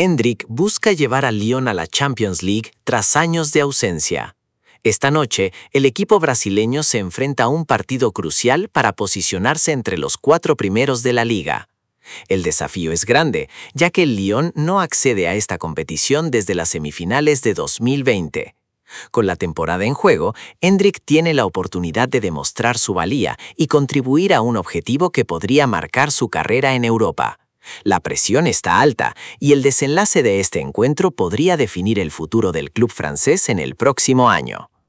Endrick busca llevar al Lyon a la Champions League tras años de ausencia. Esta noche, el equipo brasileño se enfrenta a un partido crucial para posicionarse entre los 4 primeros de la liga. El desafío es grande, ya que el Lyon no accede a esta competición desde las semifinales de 2020. Con la temporada en juego, Endrick tiene la oportunidad de demostrar su valía y contribuir a un objetivo que podría marcar su carrera en Europa. La presión está alta y el desenlace de este encuentro podría definir el futuro del club francés en el próximo año.